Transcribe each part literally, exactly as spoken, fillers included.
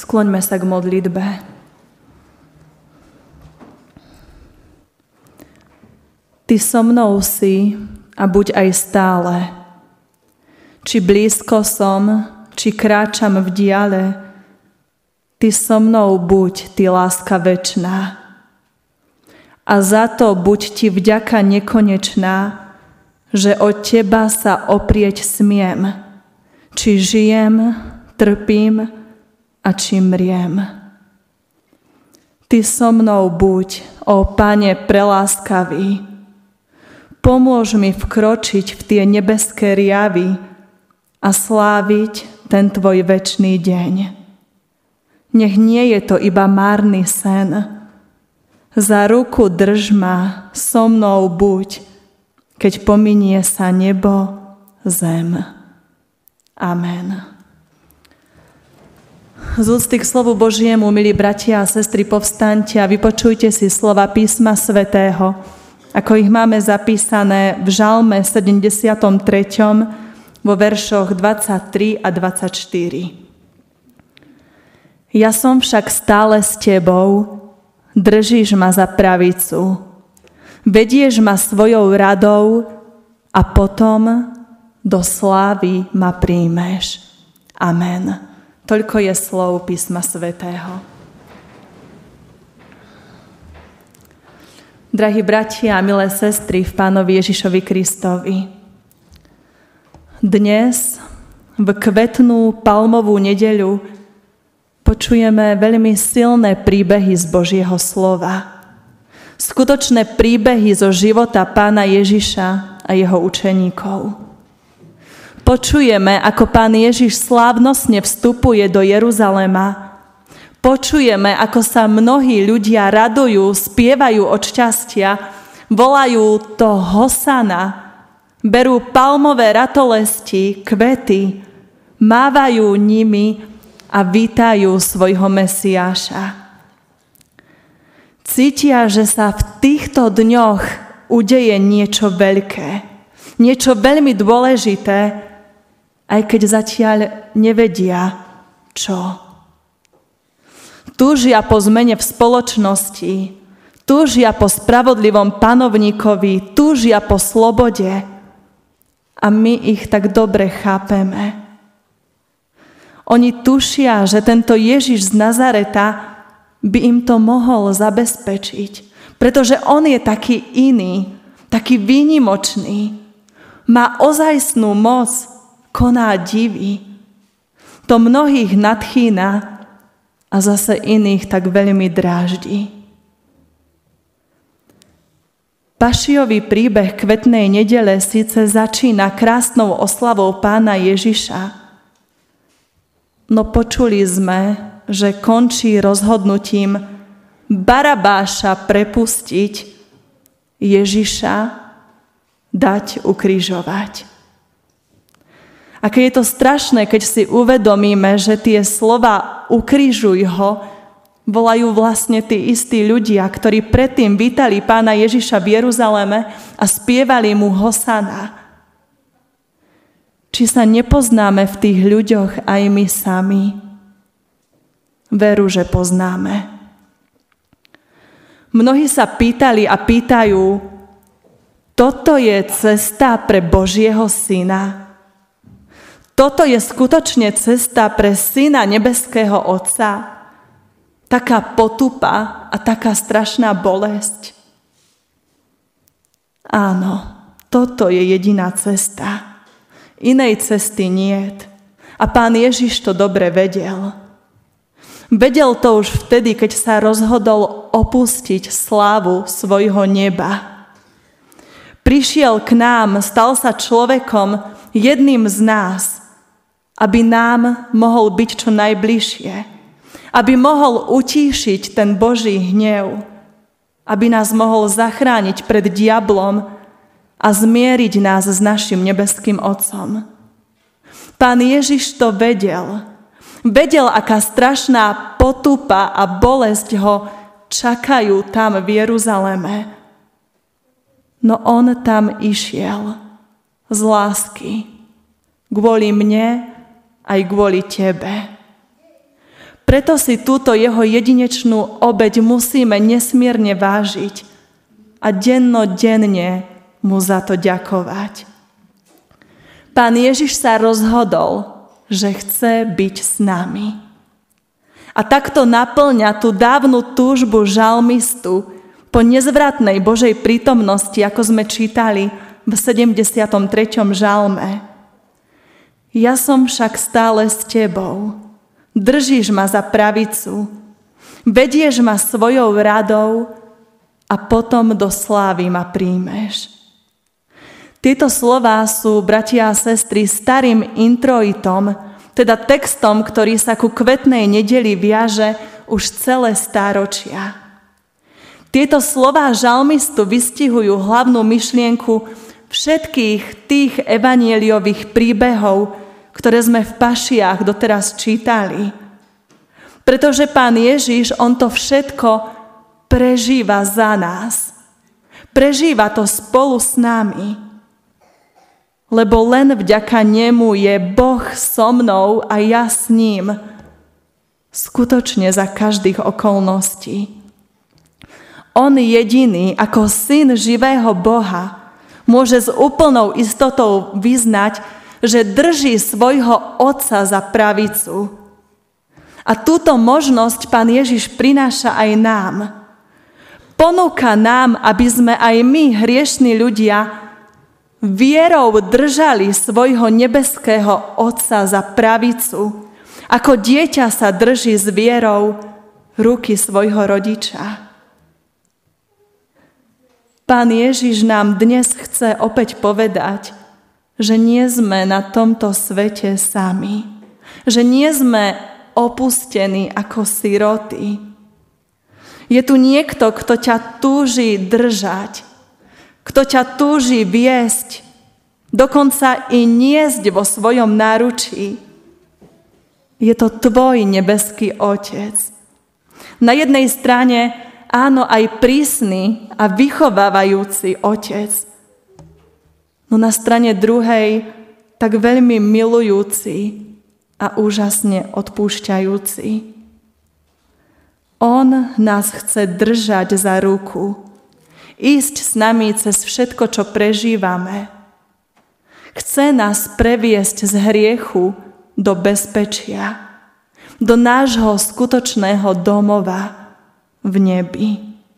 Skloňme sa k modlitbe. Ty so mnou si a buď aj stále. Či blízko som, či kráčam v diale, ty so mnou buď, ty láska večná. A za to buď ti vďaka nekonečná, že od teba sa oprieť smiem, či žijem, trpím a či mriem. Ty so mnou buď, ó Pane preláskavý, pomôž mi vkročiť v tie nebeské riavy a sláviť ten tvoj večný deň. Nech nie je to iba márny sen. Za ruku drž ma, so mnou buď, keď pominie sa nebo, zem. Amen. Z úcty k slovu Božiemu, milí bratia a sestry, povstaňte a vypočujte si slova písma svätého, ako ich máme zapísané v Žalme sedemdesiatom treťom vo veršoch dvadsaťtri a dvadsaťštyri. Ja som však stále s tebou, držíš ma za pravicu, vedieš ma svojou radou a potom do slávy ma príjmeš. Amen. Toľko je slov písma svätého. Drahí bratia a milé sestry v Pánovi Ježišovi Kristovi, dnes v kvetnú palmovú nedeľu počujeme veľmi silné príbehy z Božieho slova. Skutočné príbehy zo života Pána Ježiša a jeho učeníkov. Počujeme, ako Pán Ježiš slávnostne vstupuje do Jeruzalema. Počujeme, ako sa mnohí ľudia radujú, spievajú od šťastia, volajú to Hosana, berú palmové ratolesti, kvety, mávajú nimi a vítajú svojho Mesiáša. Cítia, že sa v týchto dňoch udeje niečo veľké, niečo veľmi dôležité, aj keď zatiaľ nevedia, čo. Túžia po zmene v spoločnosti, túžia po spravodlivom panovníkovi, túžia po slobode a my ich tak dobre chápeme. Oni tušia, že tento Ježiš z Nazareta by im to mohol zabezpečiť, pretože on je taký iný, taký výnimočný, má ozajstnú moc, koná divy. To mnohých nadchýna a zase iných tak veľmi dráždi. Pašiový príbeh kvetnej nedele síce začína krásnou oslavou Pána Ježiša, no počuli sme, že končí rozhodnutím Barabáša prepustiť, Ježiša dať ukrižovať. Aké je to strašné, keď si uvedomíme, že tie slova ukrižuj ho volajú vlastne tí istí ľudia, ktorí predtým vítali Pána Ježiša v Jeruzaleme a spievali mu Hosana. Či sa nepoznáme v tých ľuďoch aj my sami? Veru, že poznáme. Mnohí sa pýtali a pýtajú, toto je cesta pre Božieho Syna? Toto je skutočne cesta pre Syna nebeského Otca? Taká potupa a taká strašná bolesť? Áno, toto je jediná cesta. Inej cesty niet. A Pán Ježiš to dobre vedel. Vedel to už vtedy, keď sa rozhodol opustiť slávu svojho neba. Prišiel k nám, stal sa človekom, jedným z nás, aby nám mohol byť čo najbližšie, aby mohol utíšiť ten Boží hnev, aby nás mohol zachrániť pred diablom a zmieriť nás s našim nebeským Otcom. Pán Ježiš to vedel. Vedel, aká strašná potupa a bolesť ho čakajú tam v Jeruzaleme. No on tam išiel z lásky kvôli mne aj kvôli tebe. Preto si túto jeho jedinečnú obeť musíme nesmierne vážiť a dennodenne mu za to ďakovať. Pán Ježiš sa rozhodol, že chce byť s nami. A takto naplňa tú dávnu túžbu žalmistu po nezvratnej Božej prítomnosti, ako sme čítali v sedemdesiatom treťom žalme. Ja som však stále s tebou. Držíš ma za pravicu, vedieš ma svojou radou a potom do slávy ma príjmeš. Tieto slová sú, bratia a sestry, starým introitom, teda textom, ktorý sa ku kvetnej nedeli viaže už celé stáročia. Tieto slová žalmistu vystihujú hlavnú myšlienku všetkých tých evanjeliových príbehov, ktoré sme v pašiách doteraz čítali. Pretože Pán Ježiš, on to všetko prežíva za nás. Prežíva to spolu s nami. Lebo len vďaka nemu je Boh so mnou a ja s ním. Skutočne za každých okolností. On jediný, ako syn živého Boha, môže s úplnou istotou vyznať, že drží svojho Otca za pravicu. A túto možnosť Pán Ježiš prináša aj nám. Ponúka nám, aby sme aj my, hriešni ľudia, vierou držali svojho nebeského Otca za pravicu, ako dieťa sa drží s vierou ruky svojho rodiča. Pán Ježiš nám dnes chce opäť povedať, že nie sme na tomto svete sami. Že nie sme opustení ako siroty. Je tu niekto, kto ťa túži držať, kto ťa túži viesť, dokonca i niesť vo svojom náručí. Je to tvoj nebeský Otec. Na jednej strane áno, aj prísny a vychovávajúci Otec, no na strane druhej tak veľmi milujúci a úžasne odpúšťajúci. On nás chce držať za ruku, ísť s nami cez všetko, čo prežívame. Chce nás previesť z hriechu do bezpečia, do nášho skutočného domova v nebi.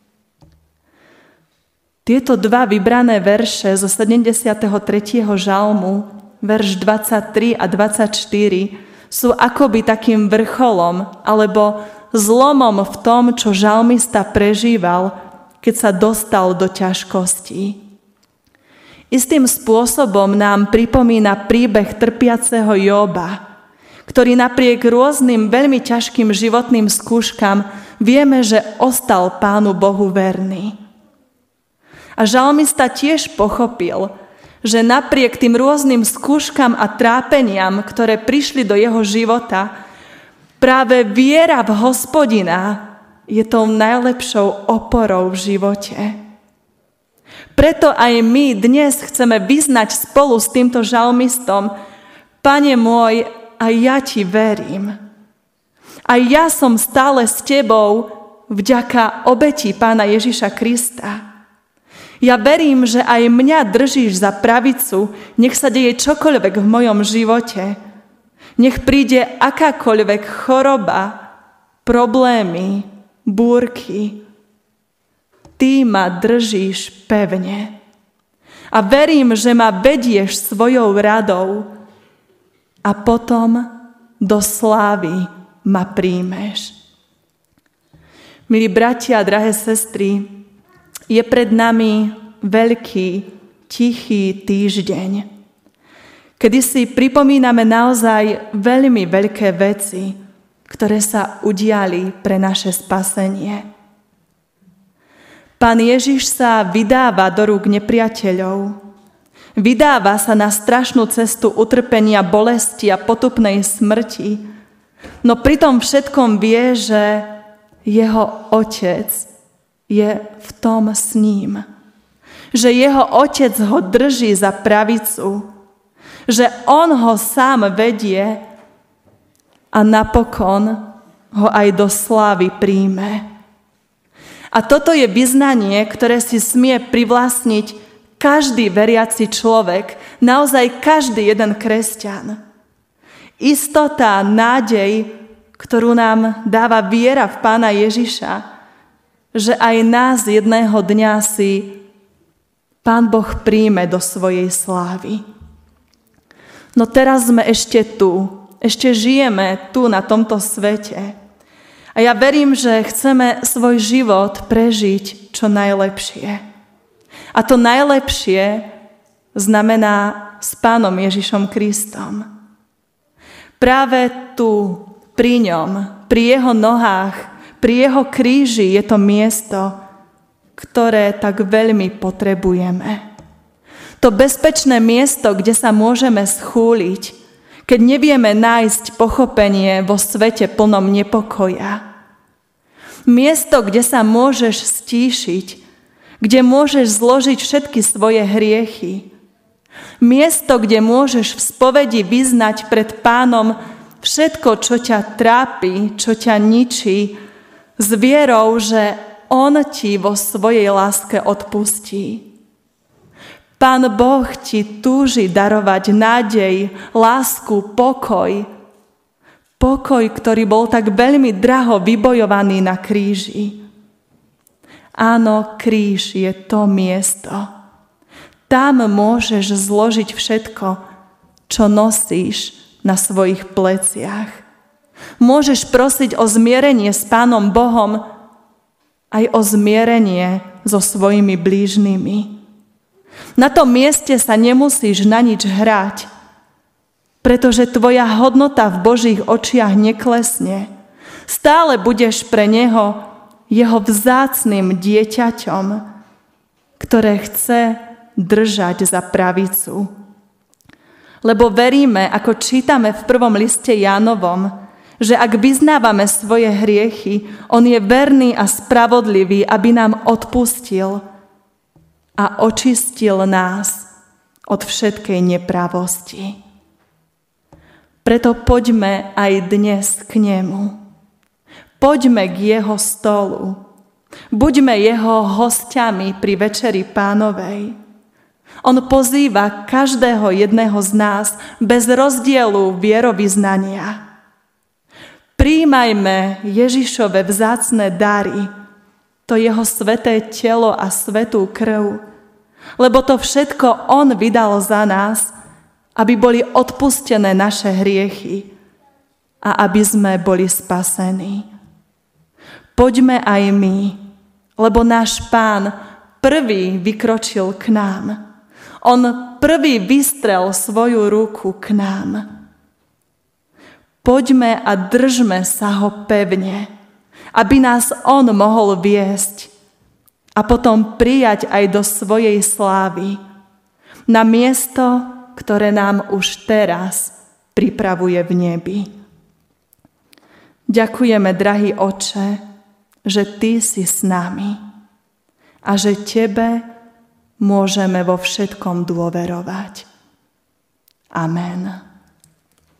Tieto dva vybrané verše zo sedemdesiateho tretieho žalmu, verš dvadsaťtri a dvadsaťštyri, sú akoby takým vrcholom alebo zlomom v tom, čo žalmista prežíval, keď sa dostal do ťažkostí. Istým spôsobom nám pripomína príbeh trpiaceho Jóba, ktorý napriek rôznym veľmi ťažkým životným skúškam vieme, že ostal Pánu Bohu verný. A žalmista tiež pochopil, že napriek tým rôznym skúškam a trápeniam, ktoré prišli do jeho života, práve viera v Hospodina je tou najlepšou oporou v živote. Preto aj my dnes chceme vyznať spolu s týmto žalmistom: Pane môj, aj ja ti verím. Aj ja som stále s tebou vďaka obeti Pána Ježiša Krista. Ja verím, že aj mňa držíš za pravicu, nech sa deje čokoľvek v mojom živote. Nech príde akákoľvek choroba, problémy, búrky. Ty ma držíš pevne. A verím, že ma vedieš svojou radou a potom do slávy ma príjmeš. Milí bratia a drahé sestry, je pred nami veľký, tichý týždeň, kedy si pripomíname naozaj veľmi veľké veci, ktoré sa udiali pre naše spasenie. Pán Ježiš sa vydáva do rúk nepriateľov, vydáva sa na strašnú cestu utrpenia, bolesti a potupnej smrti, no pri tom všetkom vie, že jeho Otec je v tom s ním. Že jeho Otec ho drží za pravicu. Že on ho sám vedie a napokon ho aj do slávy príjme. A toto je vyznanie, ktoré si smie privlastniť každý veriaci človek, naozaj každý jeden kresťan. Istota, nádej, ktorú nám dáva viera v Pána Ježiša, že aj nás jedného dňa si Pán Boh príjme do svojej slávy. No teraz sme ešte tu, ešte žijeme tu na tomto svete. A ja verím, že chceme svoj život prežiť čo najlepšie. A to najlepšie znamená s Pánom Ježišom Kristom. Práve tu, pri ňom, pri jeho nohách, pri jeho kríži je to miesto, ktoré tak veľmi potrebujeme. To bezpečné miesto, kde sa môžeme schúliť, keď nevieme nájsť pochopenie vo svete plnom nepokoja. Miesto, kde sa môžeš stíšiť, kde môžeš zložiť všetky svoje hriechy. Miesto, kde môžeš v spovedi vyznať pred Pánom všetko, čo ťa trápi, čo ťa ničí, s vierou, že On ti vo svojej láske odpustí. Pán Boh ti túži darovať nádej, lásku, pokoj. Pokoj, ktorý bol tak veľmi draho vybojovaný na kríži. Áno, kríž je to miesto. Tam môžeš zložiť všetko, čo nosíš na svojich pleciach. Môžeš prosiť o zmierenie s Pánom Bohom, aj o zmierenie so svojimi blížnymi. Na tom mieste sa nemusíš na nič hrať, pretože tvoja hodnota v Božích očiach neklesne. Stále budeš pre Neho jeho vzácnym dieťaťom, ktoré chce držať za pravicu. Lebo veríme, ako čítame v prvom liste Jánovom, že ak vyznávame svoje hriechy, on je verný a spravodlivý, aby nám odpustil a očistil nás od všetkej nepravosti. Preto poďme aj dnes k nemu. Poďme k jeho stolu. Buďme jeho hostiami pri večeri Pánovej. On pozýva každého jedného z nás bez rozdielu vierovyznania. Prijímajme Ježišove vzácne dary, to jeho sväté telo a svätú krv, lebo to všetko on vydal za nás, aby boli odpustené naše hriechy a aby sme boli spasení. Poďme aj my, lebo náš Pán prvý vykročil k nám. On prvý vystrel svoju ruku k nám. Poďme a držme sa ho pevne, aby nás on mohol viesť a potom prijať aj do svojej slávy na miesto, ktoré nám už teraz pripravuje v nebi. Ďakujeme, drahý Otče, že Ty si s nami a že Tebe môžeme vo všetkom dôverovať. Amen.